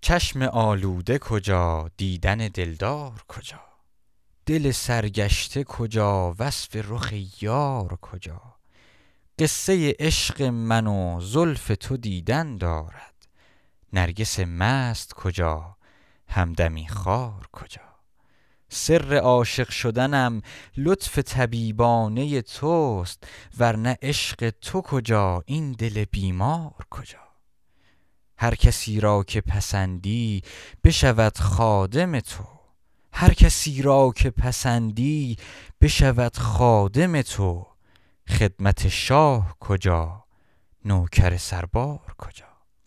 چشم آلوده کجا، دیدن دلدار کجا؟ دل سرگشته کجا، وصف رخ یار کجا؟ قصه عشق من و زلف تو دیدن دارد، نرگس مست کجا، همدمی خار کجا؟ سر عاشق شدنم لطف طبیبانه توست، ورنه عشق تو کجا، این دل بیمار کجا؟ هر کسی را که پسندی بشود خادم تو، هر کسی را که پسندی بشود خادم تو. خدمت شاه کجا، نوکر سربار کجا؟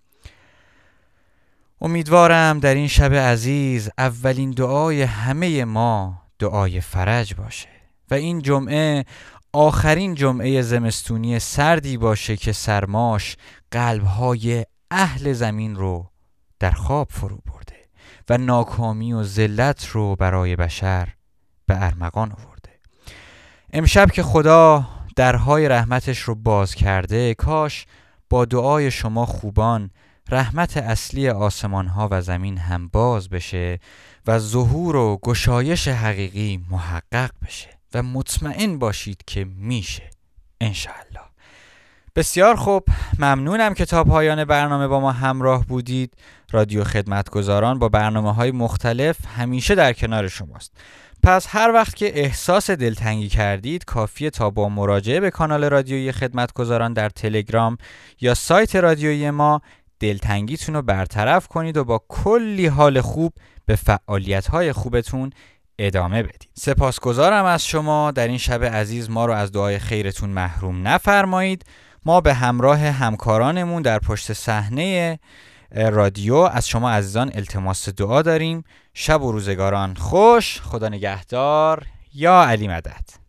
امیدوارم در این شب عزیز اولین دعای همه ما دعای فرج باشه و این جمعه آخرین جمعه زمستونی سردی باشه که سرماش قلب‌های اهل زمین رو در خواب فرو برده و ناکامی و ذلت رو برای بشر به ارمغان آورده. امشب که خدا درهای رحمتش رو باز کرده، کاش با دعای شما خوبان رحمت اصلی آسمان ها و زمین هم باز بشه و ظهور و گشایش حقیقی محقق بشه و مطمئن باشید که میشه انشاءالله. بسیار خوب، ممنونم که تا پایان برنامه با ما همراه بودید. رادیو خدمتگزاران با برنامه‌های مختلف همیشه در کنار شماست. پس هر وقت که احساس دلتنگی کردید کافیه تا با مراجعه به کانال رادیویی خدمتگزاران در تلگرام یا سایت رادیویی ما دلتنگیتون رو برطرف کنید و با کلی حال خوب به فعالیت‌های خوبتون ادامه بدید. سپاسگزارم از شما. در این شب عزیز ما رو از دعای خیرتون محروم نفرمایید. ما به همراه همکارانمون در پشت صحنه رادیو از شما عزیزان التماس دعا داریم. شب و روزگاران خوش. خدا نگهدار. یا علی مدد.